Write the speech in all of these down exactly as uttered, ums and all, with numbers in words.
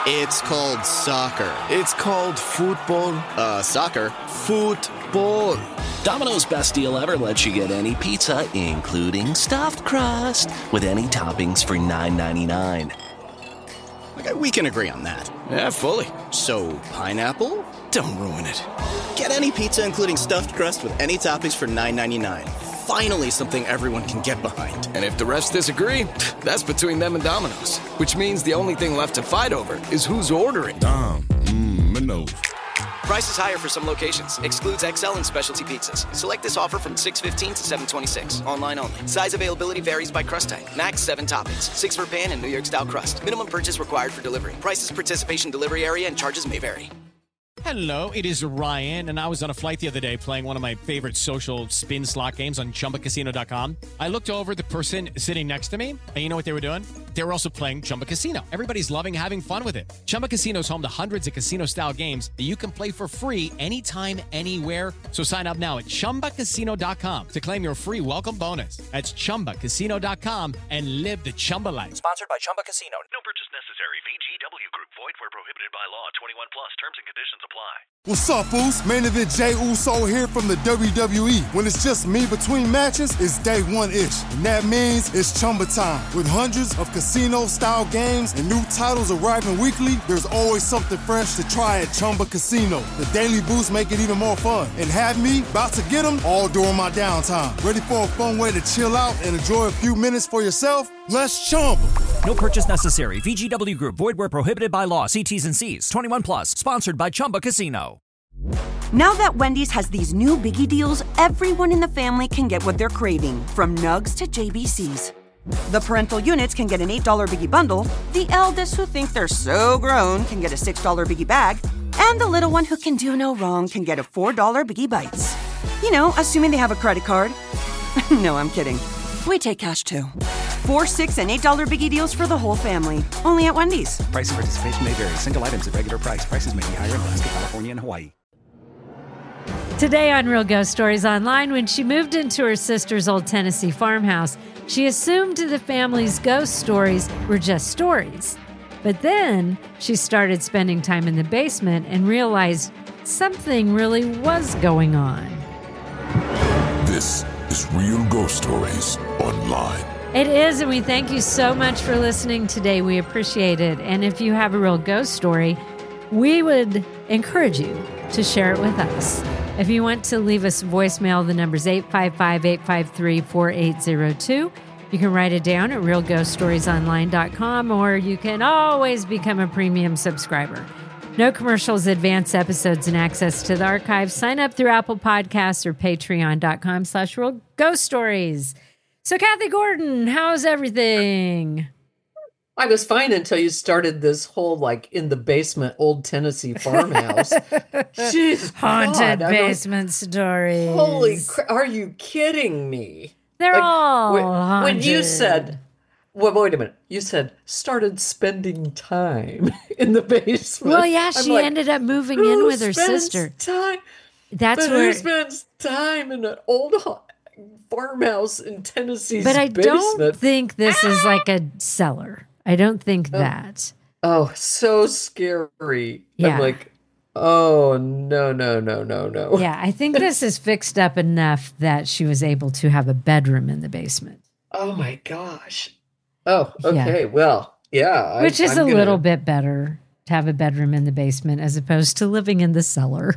It's called soccer. It's called football. Uh, soccer. Football. Domino's Best Deal Ever lets you get any pizza, including stuffed crust, with any toppings for nine ninety-nine. Okay, we can agree on that. Yeah, fully. So, pineapple? Don't ruin it. Get any pizza, including stuffed crust, with any toppings for nine ninety-nine. Finally, something everyone can get behind. And if the rest disagree, that's between them and Domino's. Which means the only thing left to fight over is who's ordering. Dom, mmm, Minos. Prices higher for some locations. Excludes X L and specialty pizzas. Select this offer from six fifteen to seven twenty-six. Online only. Size availability varies by crust type. Max seven toppings. Six for pan and New York style crust. Minimum purchase required for delivery. Prices, participation, delivery area, and charges may vary. Hello, it is Ryan, and I was on a flight the other day playing one of my favorite social spin slot games on Chumba Casino dot com. I looked over at the person sitting next to me, and you know what they were doing? They were also playing Chumba Casino. Everybody's loving having fun with it. Chumba Casino is home to hundreds of casino-style games that you can play for free anytime, anywhere. So sign up now at Chumba Casino dot com to claim your free welcome bonus. That's Chumba Casino dot com and live the Chumba life. Sponsored by Chumba Casino. No purchase necessary. V G W Group. Void where prohibited by law. twenty-one plus. Terms and conditions apply. What's up, Foos? Main event Jey Uso here from the W W E. When it's just me between matches, it's day one-ish. And that means it's Chumba time. With hundreds of casino-style games and new titles arriving weekly, there's always something fresh to try at Chumba Casino. The daily boosts make it even more fun. And have me about to get them all during my downtime. Ready for a fun way to chill out and enjoy a few minutes for yourself? Let's Chumba. No purchase necessary. V G W Group. Void where prohibited by law. See T's and C's. twenty-one plus. Sponsored by Chumba Casino. Now that Wendy's has these new Biggie deals, everyone in the family can get what they're craving, from Nugs to J B Cs. The parental units can get an eight dollar Biggie bundle, the eldest who think they're so grown can get a six dollar Biggie bag, and the little one who can do no wrong can get a four dollar Biggie Bites. You know, assuming they have a credit card. No, I'm kidding. We take cash too. Four, six, and eight dollar Biggie deals for the whole family. Only at Wendy's. Price and participation may vary. Single items at regular price. Prices may be higher in Alaska, California, and Hawaii. Today on Real Ghost Stories Online, when she moved into her sister's old Tennessee farmhouse, she assumed the family's ghost stories were just stories. But then she started spending time in the basement and realized something really was going on. This is Real Ghost Stories Online. It is, and we thank you so much for listening today. We appreciate it. And if you have a real ghost story, we would encourage you to share it with us. If you want to leave us a voicemail, the number is eight five five, eight five three, four eight zero two. You can write it down at real ghost stories online dot com, or you can always become a premium subscriber. No commercials, advanced episodes, and access to the archives. Sign up through Apple Podcasts or patreon.com slash real ghost stories. So, Kathy Gordon, how's everything? I was fine until you started this whole, like, in the basement old Tennessee farmhouse. Jeez, Haunted God, basement stories. Holy crap, are you kidding me? They're like, all when, haunted. when you said, well, wait a minute, you said started spending time in the basement. Well, yeah, I'm she like, ended up moving in with her spends sister. Time? That's but where who spends time in an old farmhouse in Tennessee's But I basement? don't think this is like a cellar. I don't think Oh. that. Oh, so scary. Yeah. I'm like, oh, no, no, no, no, no. Yeah, I think this is fixed up enough that she was able to have a bedroom in the basement. Oh, my gosh. Oh, okay. Yeah. Well, yeah. Which I, is I'm a gonna... little bit better to have a bedroom in the basement as opposed to living in the cellar.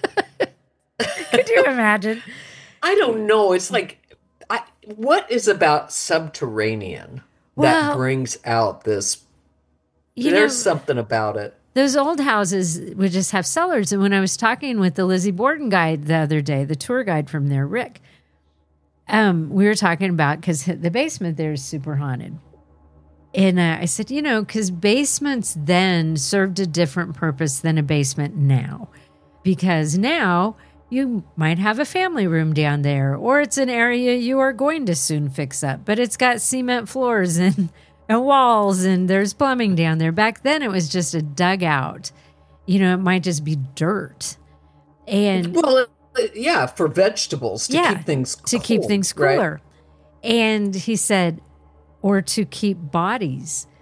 Could you imagine? I don't know. It's like, I, what is about subterranean well, that brings out this? You There's know, something about it. Those old houses would just have cellars. And when I was talking with the Lizzie Borden guide the other day, the tour guide from there, Rick, um, we were talking about, because the basement there is super haunted. And uh, I said, you know, because basements then served a different purpose than a basement now. Because now you might have a family room down there, or it's an area you are going to soon fix up, but it's got cement floors and, and walls, and there's plumbing down there. Back then it was just a dugout. You know, it might just be dirt. And well, yeah, for vegetables, to yeah, keep things to cool, keep things cooler. Right? And he said, or to keep bodies.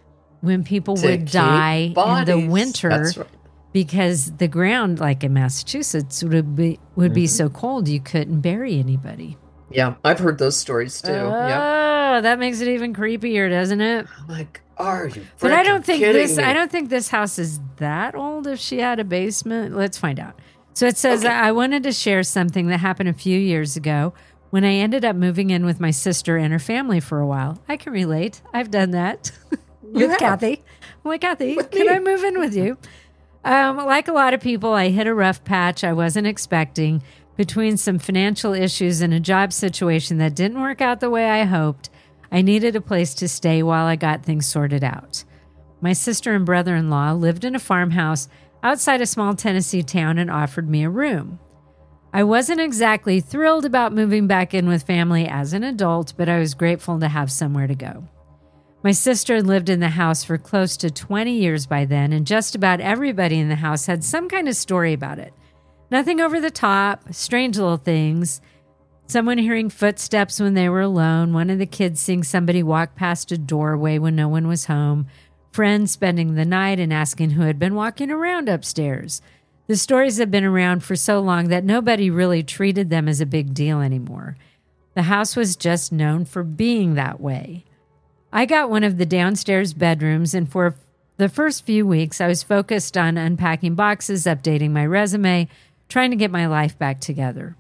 when people To would keep die in the bodies. winter That's right. because the ground, like in Massachusetts, would be would be Mhm. so cold you couldn't bury anybody. Yeah, I've heard those stories too. Oh, Yeah. that makes it even creepier, doesn't it? Like, are you? But I don't think kidding this. me? I don't think this house is that old. If she had a basement, let's find out. So it says, Okay. I wanted to share something that happened a few years ago when I ended up moving in with my sister and her family for a while. I can relate. I've done that with have. Kathy. I'm like, Kathy, With can me. I move in with you? Um, like a lot of people, I hit a rough patch I wasn't expecting between some financial issues and a job situation that didn't work out the way I hoped. I needed a place to stay while I got things sorted out. My sister and brother-in-law lived in a farmhouse outside a small Tennessee town and offered me a room. I wasn't exactly thrilled about moving back in with family as an adult, but I was grateful to have somewhere to go. My sister had lived in the house for close to twenty years by then, and just about everybody in the house had some kind of story about it. Nothing over the top, strange little things. Someone hearing footsteps when they were alone, one of the kids seeing somebody walk past a doorway when no one was home, friends spending the night and asking who had been walking around upstairs. The stories have been around for so long that nobody really treated them as a big deal anymore. The house was just known for being that way. I got one of the downstairs bedrooms, and for the first few weeks, I was focused on unpacking boxes, updating my resume, trying to get my life back together.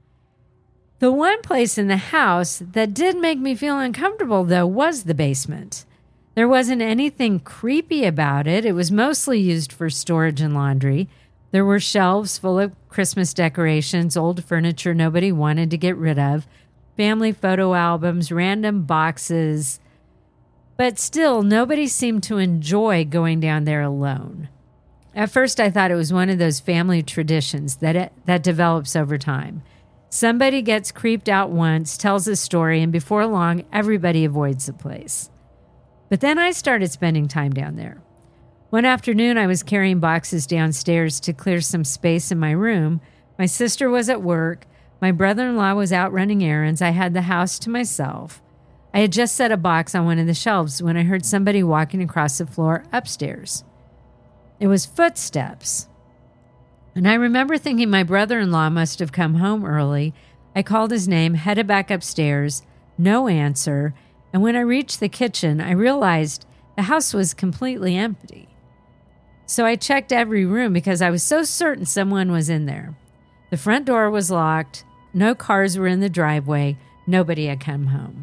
The one place in the house that did make me feel uncomfortable, though, was the basement. There wasn't anything creepy about it. It was mostly used for storage and laundry. There were shelves full of Christmas decorations, old furniture nobody wanted to get rid of, family photo albums, random boxes. But still, nobody seemed to enjoy going down there alone. At first, I thought it was one of those family traditions that it, that develops over time. Somebody gets creeped out once, tells a story, and before long, everybody avoids the place. But then I started spending time down there. One afternoon, I was carrying boxes downstairs to clear some space in my room. My sister was at work. My brother-in-law was out running errands. I had the house to myself. I had just set a box on one of the shelves when I heard somebody walking across the floor upstairs. It was footsteps. And I remember thinking my brother-in-law must have come home early. I called his name, headed back upstairs, no answer. And when I reached the kitchen, I realized the house was completely empty. So I checked every room because I was so certain someone was in there. The front door was locked. No cars were in the driveway. Nobody had come home.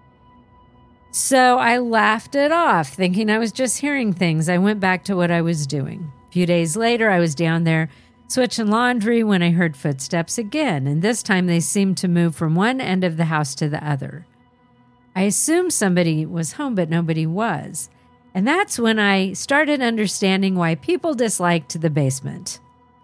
So I laughed it off, thinking I was just hearing things. I went back to what I was doing. A few days later, I was down there switching laundry when I heard footsteps again, and this time they seemed to move from one end of the house to the other. I assumed somebody was home, but nobody was. And that's when I started understanding why people disliked the basement.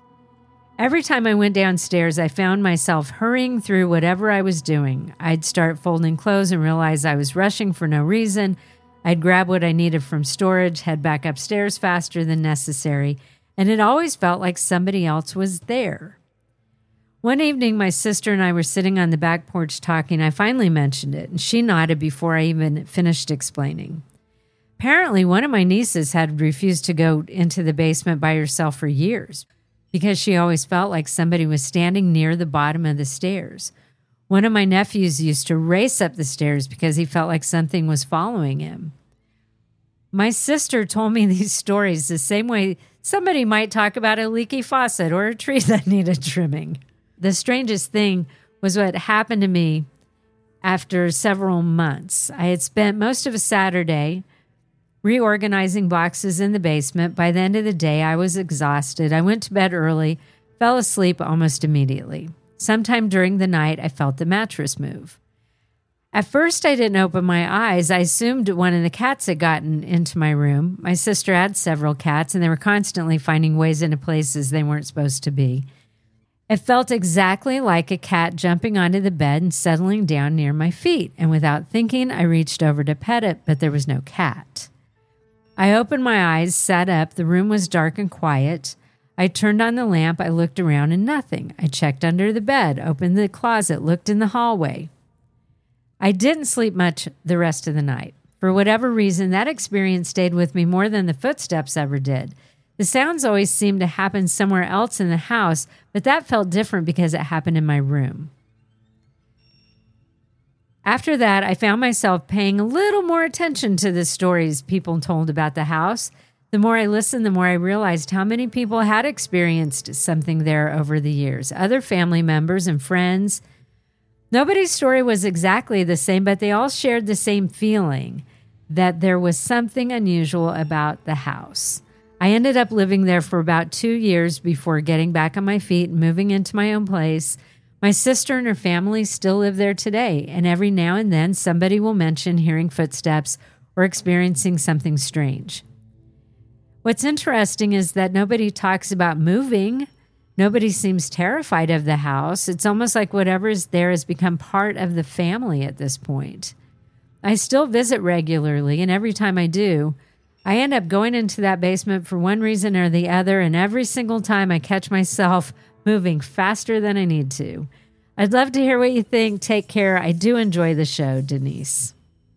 Every time I went downstairs, I found myself hurrying through whatever I was doing. I'd start folding clothes and realize I was rushing for no reason. I'd grab what I needed from storage, head back upstairs faster than necessary, and it always felt like somebody else was there. One evening, my sister and I were sitting on the back porch talking. I finally mentioned it, and she nodded before I even finished explaining. Apparently, one of my nieces had refused to go into the basement by herself for years because she always felt like somebody was standing near the bottom of the stairs. One of my nephews used to race up the stairs because he felt like something was following him. My sister told me these stories the same way somebody might talk about a leaky faucet or a tree that needed trimming. The strangest thing was what happened to me after several months. I had spent most of a Saturday reorganizing boxes in the basement. By the end of the day, I was exhausted. I went to bed early, fell asleep almost immediately. Sometime during the night, I felt the mattress move. At first, I didn't open my eyes. I assumed one of the cats had gotten into my room. My sister had several cats, and they were constantly finding ways into places they weren't supposed to be. It felt exactly like a cat jumping onto the bed and settling down near my feet, and without thinking, I reached over to pet it, but there was no cat. I opened my eyes, sat up. The room was dark and quiet. I turned on the lamp. I looked around and nothing. I checked under the bed, opened the closet, looked in the hallway. I didn't sleep much the rest of the night. For whatever reason, that experience stayed with me more than the footsteps ever did. The sounds always seemed to happen somewhere else in the house, but that felt different because it happened in my room. After that, I found myself paying a little more attention to the stories people told about the house. The more I listened, the more I realized how many people had experienced something there over the years. Other family members and friends. Nobody's story was exactly the same, but they all shared the same feeling that there was something unusual about the house. I ended up living there for about two years before getting back on my feet and moving into my own place. My sister and her family still live there today, and every now and then somebody will mention hearing footsteps or experiencing something strange. What's interesting is that nobody talks about moving. Nobody seems terrified of the house. It's almost like whatever is there has become part of the family at this point. I still visit regularly, and every time I do, I end up going into that basement for one reason or the other, and every single time I catch myself moving faster than I need to. I'd love to hear what you think. Take care. I do enjoy the show, Denise.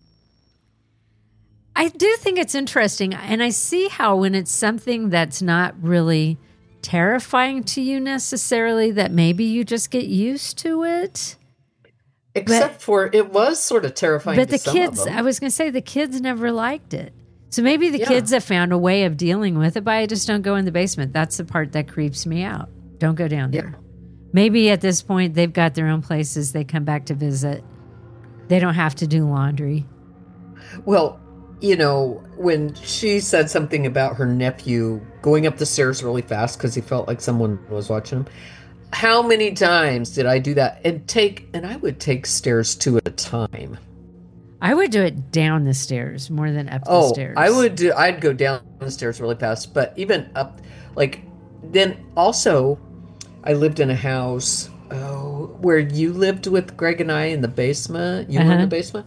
I do think it's interesting, and I see how when it's something that's not really terrifying to you necessarily, that maybe you just get used to it. Except but, for it was sort of terrifying but to the some kids, of them. I was going to say the kids never liked it. So maybe the Yeah. kids have found a way of dealing with it, but I just don't go in the basement. That's the part that creeps me out. Don't go down there. Yeah. Maybe at this point they've got their own places. They come back to visit. They don't have to do laundry. Well, you know, when she said something about her nephew going up the stairs really fast because he felt like someone was watching him, how many times did I do that? And take, and I would take stairs two at a time. I would do it down the stairs more than up the Oh, stairs. I would do, I'd go down the stairs really fast, but even up, like, then also, I lived in a house oh, where you lived with Greg and I in the basement. You were in Uh-huh. the basement?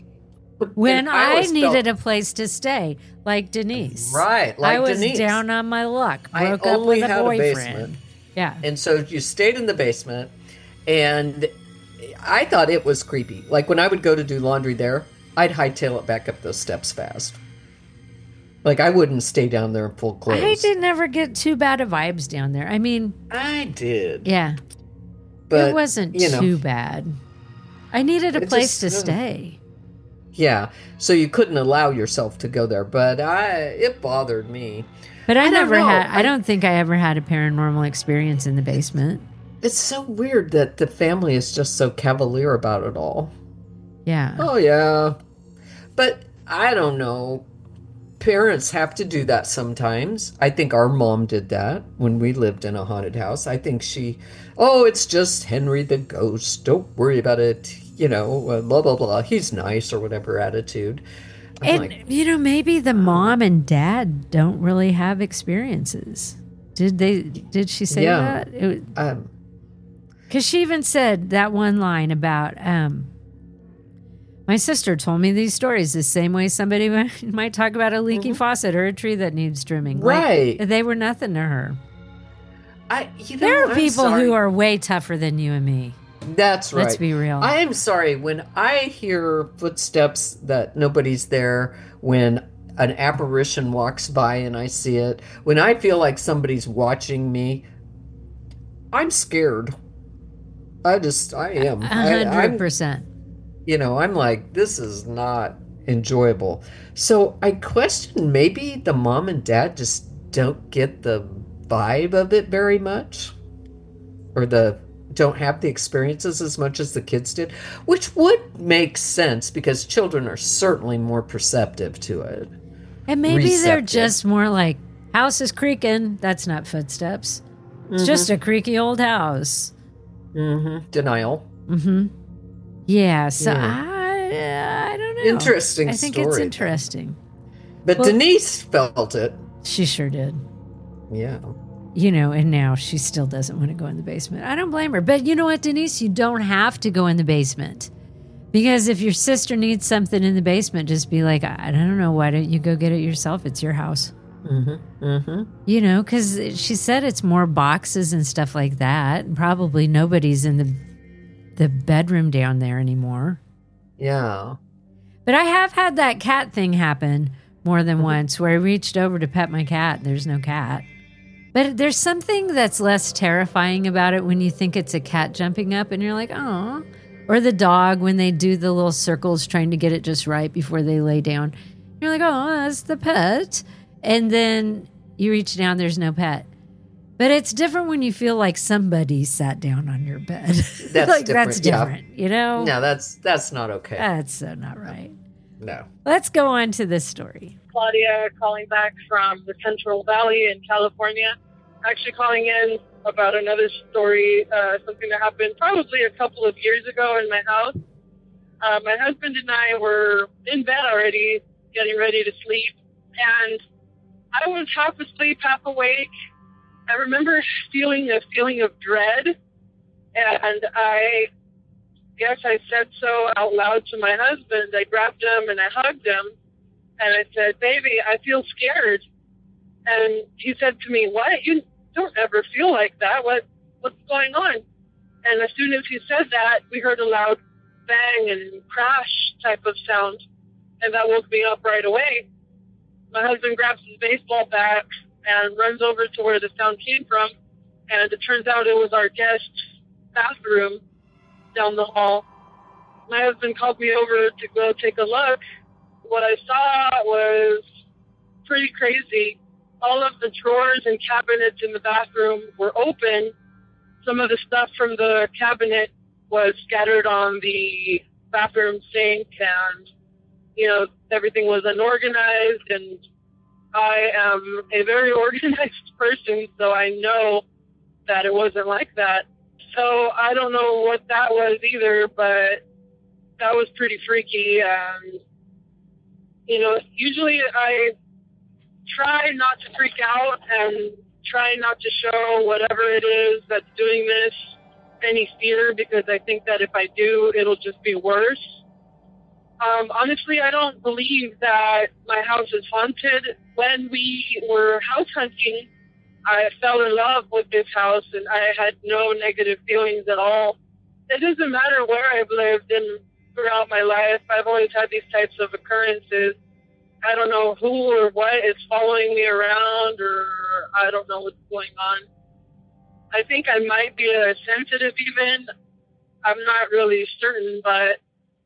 When And I, always needed felt- a place to stay, like Denise. Right, like I was Denise. down on my luck. I Broke up only with a had a boyfriend. basement. Yeah. And so you stayed in the basement, and I thought it was creepy. Like when I would go to do laundry there, I'd hightail it back up those steps fast. Like I wouldn't stay down there in full clothes. I didn't ever get too bad of vibes down there. I mean, I did. Yeah. But, it wasn't you know, too bad. I needed a it place just- to stay. Yeah, so you couldn't allow yourself to go there, but I it bothered me. But I, I don't never know. had, I, I- don't think I ever had a paranormal experience in the basement. It's so weird that the family is just so cavalier about it all. Yeah. Oh, yeah. But I don't know. Parents have to do that sometimes. I think our mom did that when we lived in a haunted house. I think she, oh, it's just Henry the ghost. Don't worry about it. You know, uh, blah, blah, blah. He's nice or whatever attitude. I'm And, like, you know, maybe the mom and dad don't really have experiences. Did they, did she say Yeah. that? It, um, Because she even said that one line about, um, my sister told me these stories the same way somebody might talk about a leaky faucet or a tree that needs trimming. Like, Right. they were nothing to her. I, you know, There are I'm people sorry. who are way tougher than you and me. That's right. Let's be real. I am sorry. When I hear footsteps that nobody's there, when an apparition walks by and I see it, when I feel like somebody's watching me, I'm scared. I just, I am. A I- I'm- hundred percent. You know, I'm like, this is not enjoyable. So I question maybe the mom and dad just don't get the vibe of it very much, or the don't have the experiences as much as the kids did, which would make sense because children are certainly more perceptive to it. And maybe they're Receptive. just more like, house is creaking. That's not footsteps. It's Mhm. just a creaky old house. Mm-hmm. Denial. Mm-hmm. Yeah. So Yeah. I, I don't know. Interesting I think story, it's though. interesting. But Well- Denise felt it. She sure did. Yeah. You know, and now she still doesn't want to go in the basement. I don't blame her. But you know what, Denise? You don't have to go in the basement. Because if your sister needs something in the basement, just be like, I I don't know, why don't you go get it yourself? It's your house. Mm-hmm. Mm-hmm. You know, because she said it's more boxes and stuff like that. And probably nobody's in the the bedroom down there anymore. Yeah. But I have had that cat thing happen more than once where I reached over to pet my cat and there's no cat. But there's something that's less terrifying about it when you think it's a cat jumping up and you're like, oh. Or the dog when they do the little circles trying to get it just right before they lay down. You're like, oh, that's the pet. And then you reach down, there's no pet. But it's different when you feel like somebody sat down on your bed. That's like, different. That's different, yeah. you know? No, that's that's not okay. That's so not right. No. Let's go on to this story. Claudia calling back from the Central Valley in California. Actually calling in about another story, uh, something that happened probably a couple of years ago in my house. Uh, my husband and I were in bed already, getting ready to sleep, and I was half asleep, half awake. I remember feeling a feeling of dread, and I guess I said so out loud to my husband. I grabbed him and I hugged him, and I said, baby, I feel scared. And he said to me, what? You don't ever feel like that. What? What's going on? And as soon as he said that, we heard a loud bang and crash type of sound, and that woke me up right away. My husband grabs his baseball bat and runs over to where the sound came from, and it turns out it was our guest's bathroom down the hall. My husband called me over to go take a look. What I saw was pretty crazy. All of the drawers and cabinets in the bathroom were open. Some of the stuff from the cabinet was scattered on the bathroom sink, and, you know, everything was unorganized, and I am a very organized person, so I know that it wasn't like that. So I don't know what that was either, but that was pretty freaky. And, you know, usually I try not to freak out and try not to show whatever it is that's doing this any fear, because I think that if I do, it'll just be worse. Um, honestly, I don't believe that my house is haunted. When we were house hunting, I fell in love with this house, and I had no negative feelings at all. It doesn't matter where I've lived in throughout my life. I've always had these types of occurrences. I don't know who or what is following me around, or I don't know what's going on. I think I might be a sensitive even. I'm not really certain, but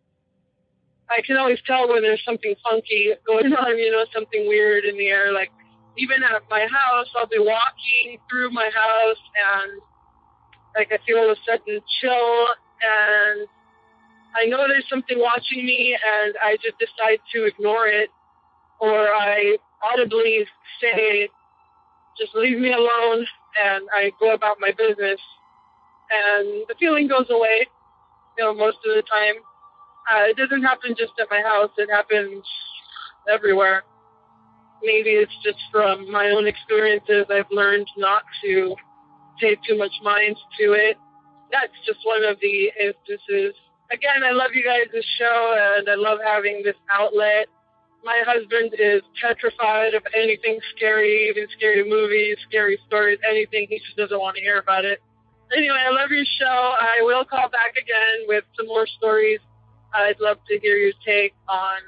I can always tell when there's something funky going on, you know, something weird in the air. Like, even at my house, I'll be walking through my house and, like, I feel a sudden chill, and I know there's something watching me, and I just decide to ignore it, or I audibly say, just leave me alone, and I go about my business, and the feeling goes away, you know, most of the time. Uh, it doesn't happen just at my house. It happens everywhere. Maybe it's just from my own experiences. I've learned not to take too much mind to it. That's just one of the instances. Again, I love you guys' show, and I love having this outlet. My husband is petrified of anything scary, even scary movies, scary stories, anything. He just doesn't want to hear about it. Anyway, I love your show. I will call back again with some more stories. I'd love to hear your take on.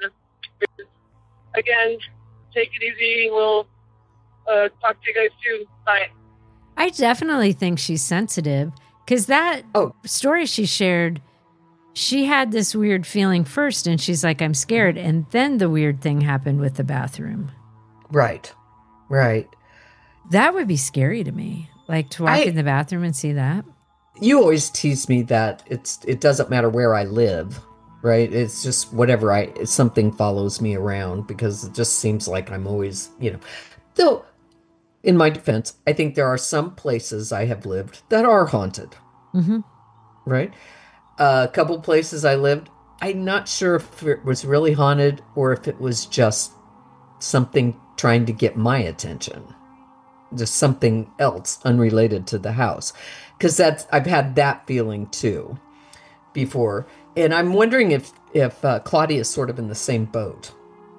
Again, take it easy. We'll uh, talk to you guys soon. Bye. I definitely think she's sensitive, because that oh. story she shared, she had this weird feeling first, and she's like, I'm scared. And then the weird thing happened with the bathroom. Right. Right. That would be scary to me. Like, to walk I, in the bathroom and see that. You always tease me that it's it doesn't matter where I live. Right? It's just whatever I, something follows me around, because it just seems like I'm always, you know, though, in my defense, I think there are some places I have lived that are haunted. Mm-hmm. Right? Uh, a couple places I lived, I'm not sure if it was really haunted or if it was just something trying to get my attention. Just something else unrelated to the house. Because that's, I've had that feeling too before. And I'm wondering if, if uh, Claudia is sort of in the same boat.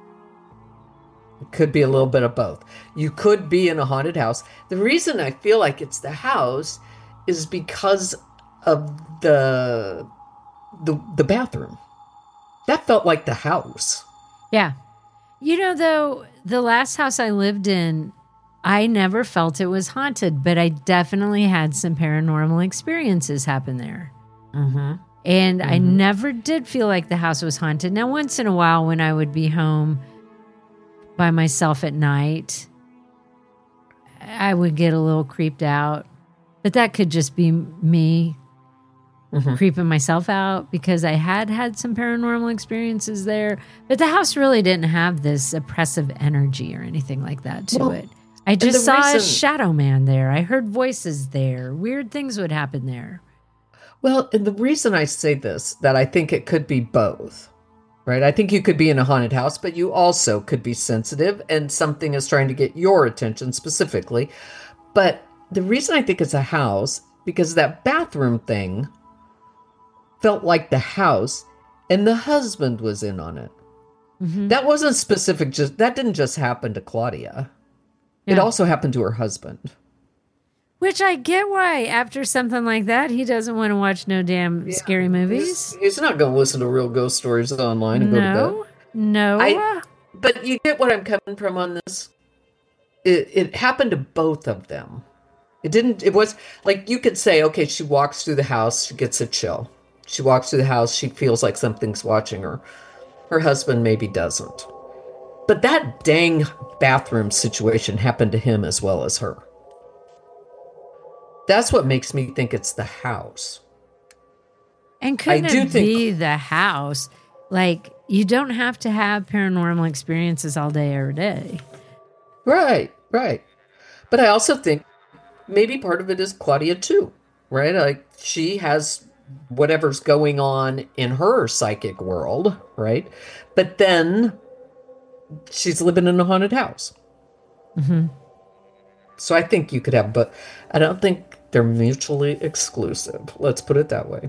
It could be a little bit of both. You could be in a haunted house. The reason I feel like it's the house is because of the the, the bathroom. That felt like the house. Yeah. You know, though, the last house I lived in, I never felt it was haunted, but I definitely had some paranormal experiences happen there. Mm-hmm. And mm-hmm. I never did feel like the house was haunted. Now, once in a while, when I would be home by myself at night, I would get a little creeped out. But that could just be me mm-hmm. creeping myself out because I had had some paranormal experiences there. But the house really didn't have this oppressive energy or anything like that to well, it. I just saw reason, a shadow man there. I heard voices there. Weird things would happen there. Well, and the reason I say this, that I think it could be both, right? I think you could be in a haunted house, but you also could be sensitive and something is trying to get your attention specifically. But the reason I think it's a house, because that bathroom thing felt like the house and the husband was in on it. Mm-hmm. That wasn't specific. Just that didn't just happen to Claudia. Yeah. It also happened to her husband. Which I get why, after something like that, he doesn't want to watch no damn yeah. scary movies. He's, he's not going to listen to Real Ghost Stories online and no, go to bed. No, no. But you get what I'm coming from on this? It, it happened to both of them. It didn't, it was, like, you could say, okay, she walks through the house, she gets a chill. She walks through the house, she feels like something's watching her. Her husband maybe doesn't. But that dang bathroom situation happened to him as well as her. That's what makes me think it's the house. And couldn't I do it think, be the house? Like, you don't have to have paranormal experiences all day, every day. Right, right. But I also think maybe part of it is Claudia too, right? Like, she has whatever's going on in her psychic world, right? But then she's living in a haunted house. Mm-hmm. So I think you could have, but I don't think they're mutually exclusive. Let's put it that way.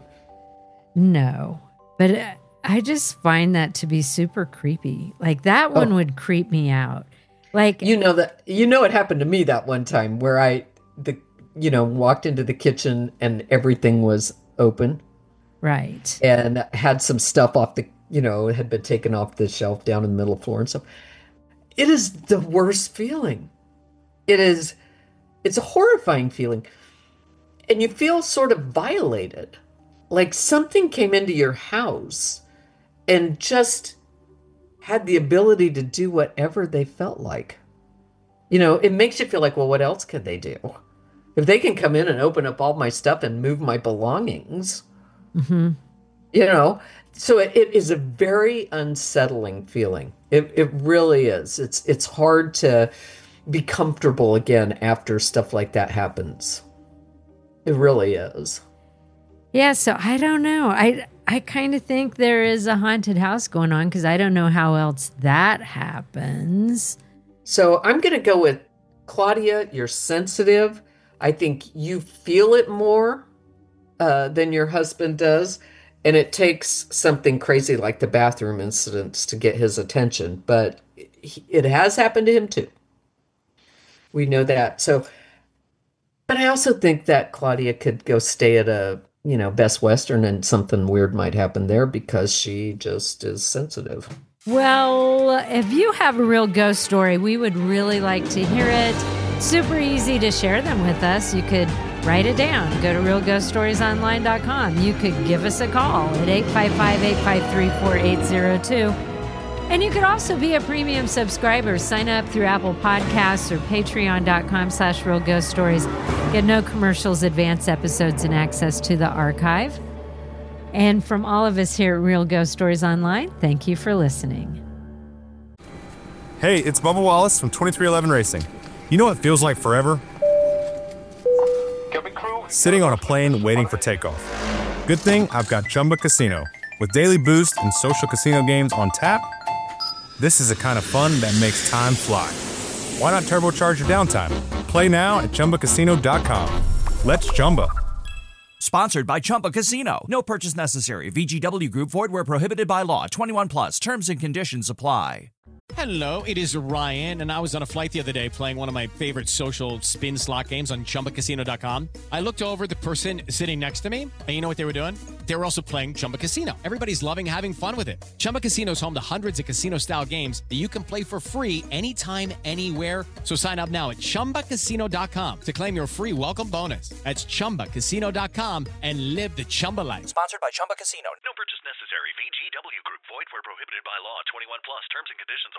No, but I just find that to be super creepy. Like, that one oh. would creep me out. Like, you know that, you know, it happened to me that one time where I, the, you know, walked into the kitchen and everything was open. Right. And had some stuff off the, you know, it had been taken off the shelf down in the middle of the floor and stuff. It is the worst feeling. It is, it's a horrifying feeling. And you feel sort of violated. Like something came into your house and just had the ability to do whatever they felt like. You know, it makes you feel like, well, what else could they do? If they can come in and open up all my stuff and move my belongings, mm-hmm. you know, so it, it is a very unsettling feeling. It it really is. It's it's hard to be comfortable again after stuff like that happens. It really is. Yeah, so I don't know. I I kind of think there is a haunted house going on because I don't know how else that happens. So I'm going to go with Claudia. You're sensitive. I think you feel it more uh, than your husband does. And it takes something crazy like the bathroom incidents to get his attention. But it has happened to him too. We know that. So, but I also think that Claudia could go stay at a, you know, Best Western and something weird might happen there because she just is sensitive. Well, if you have a real ghost story, we would really like to hear it. Super easy to share them with us. You could write it down. Go to real ghost stories online dot com. You could give us a call at eight five five, eight five three, four eight zero two. And you could also be a premium subscriber. Sign up through Apple Podcasts or patreon dot com slash real ghost stories. Get no commercials, advanced episodes, and access to the archive. And from all of us here at Real Ghost Stories Online, thank you for listening. Hey, it's Bubba Wallace from twenty-three eleven Racing. You know what feels like forever? Sitting on a plane waiting for takeoff. Good thing I've got Chumba Casino. With daily boost and social casino games on tap, this is the kind of fun that makes time fly. Why not turbocharge your downtime? Play now at Chumba Casino dot com. Let's Chumba. Sponsored by Chumba Casino. No purchase necessary. V G W Group. Void where prohibited by law. twenty-one plus. Terms and conditions apply. Hello, it is Ryan, and I was on a flight the other day playing one of my favorite social spin slot games on Chumba Casino dot com. I looked over at the person sitting next to me, and you know what they were doing? They were also playing Chumba Casino. Everybody's loving having fun with it. Chumba Casino is home to hundreds of casino-style games that you can play for free anytime, anywhere. So sign up now at chumba casino dot com to claim your free welcome bonus. That's chumba casino dot com and live the Chumba life. Sponsored by Chumba Casino. No purchase necessary. V G W Group. Void where prohibited by law. twenty-one plus. Terms and conditions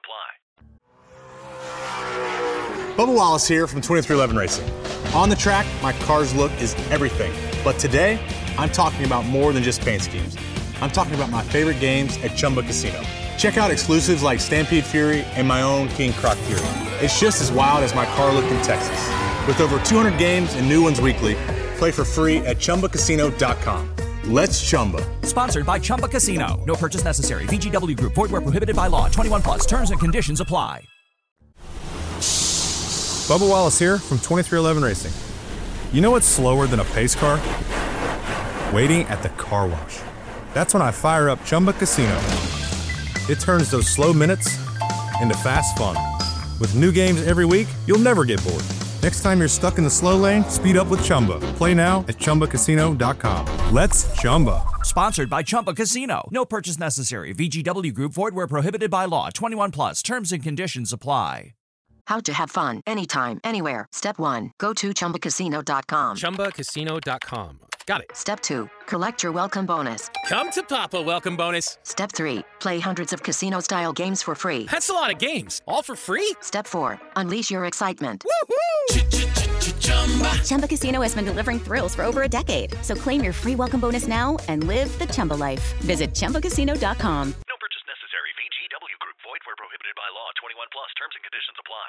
apply. Bubba Wallace here from twenty-three eleven Racing. On the track, my car's look is everything. But today, I'm talking about more than just paint schemes. I'm talking about my favorite games at Chumba Casino. Check out exclusives like Stampede Fury and my own King Croc Fury. It's just as wild as my car looked in Texas. With over two hundred games and new ones weekly, play for free at chumba casino dot com. Let's Chumba. Sponsored by Chumba Casino. No purchase necessary. V G W Group. Void where prohibited by law. twenty-one plus. Terms and conditions apply. Bubba Wallace here from twenty-three eleven Racing. You know what's slower than a pace car? Waiting at the car wash. That's when I fire up Chumba Casino. It turns those slow minutes into fast fun. With new games every week, you'll never get bored. Next time you're stuck in the slow lane, speed up with Chumba. Play now at chumba casino dot com. Let's Chumba. Sponsored by Chumba Casino. No purchase necessary. V G W Group. Void where prohibited by law. twenty-one plus. Terms and conditions apply. How to have fun anytime, anywhere. Step one, go to chumba casino dot com. chumba casino dot com. Got it. Step two, collect your welcome bonus. Come to Papa welcome bonus. Step three, play hundreds of casino-style games for free. That's a lot of games. All for free? Step four, unleash your excitement. Chumba. Chumba Casino has been delivering thrills for over a decade. So claim your free welcome bonus now and live the Chumba life. Visit chumba casino dot com. No purchase necessary. V G W Group. Void where prohibited by law. twenty-one plus. Terms and conditions apply.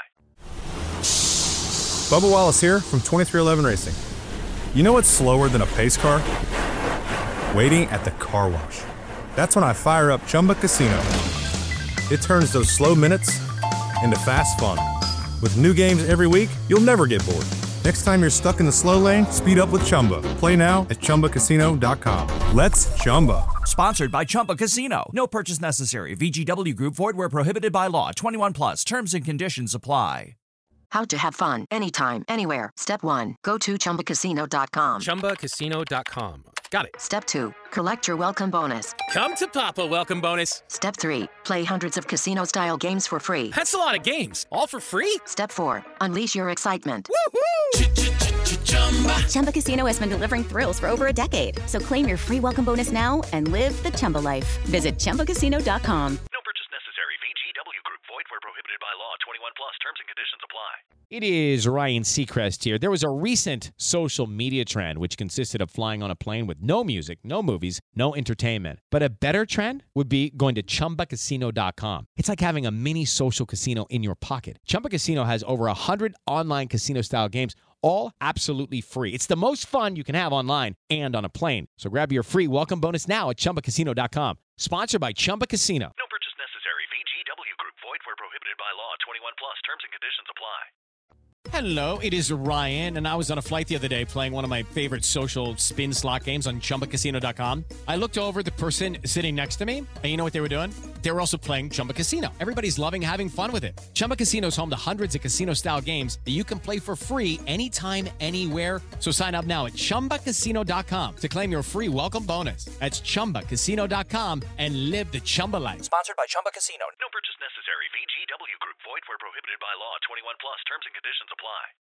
Bubba Wallace here from twenty-three eleven Racing. You know what's slower than a pace car? Waiting at the car wash. That's when I fire up Chumba Casino. It turns those slow minutes into fast fun. With new games every week, you'll never get bored. Next time you're stuck in the slow lane, speed up with Chumba. Play now at chumba casino dot com. Let's Chumba. Sponsored by Chumba Casino. No purchase necessary. V G W Group. Void where prohibited by law. twenty-one plus. Terms and conditions apply. How to have fun anytime, anywhere. Step one, go to chumba casino dot com. chumba casino dot com. Got it. Step two, collect your welcome bonus. Come to Papa welcome bonus. Step three, play hundreds of casino-style games for free. That's a lot of games. All for free? Step four, unleash your excitement. Chumba Casino has been delivering thrills for over a decade. So claim your free welcome bonus now and live the Chumba life. Visit chumba casino dot com. No purchase necessary. V G W Group. Void where prohibited by law. twenty-one plus. Terms and conditions apply. It is Ryan Seacrest here. There was a recent social media trend which consisted of flying on a plane with no music, no movies, no entertainment. But a better trend would be going to chumba casino dot com. It's like having a mini social casino in your pocket. Chumba Casino has over one hundred online casino-style games, all absolutely free. It's the most fun you can have online and on a plane. So grab your free welcome bonus now at chumba casino dot com. Sponsored by Chumba Casino. No purchase necessary. V G W Group. Void where prohibited by law. twenty-one plus. Terms and conditions apply. Hello, it is Ryan, and I was on a flight the other day playing one of my favorite social spin slot games on chumba casino dot com. I looked over at the person sitting next to me, and you know what they were doing? They were also playing Chumba Casino. Everybody's loving having fun with it. Chumba Casino is home to hundreds of casino-style games that you can play for free anytime, anywhere. So sign up now at chumba casino dot com to claim your free welcome bonus. That's chumba casino dot com and live the Chumba life. Sponsored by Chumba Casino. No purchase necessary. V G W Group. Void where prohibited by law. twenty-one plus. Terms and conditions apply.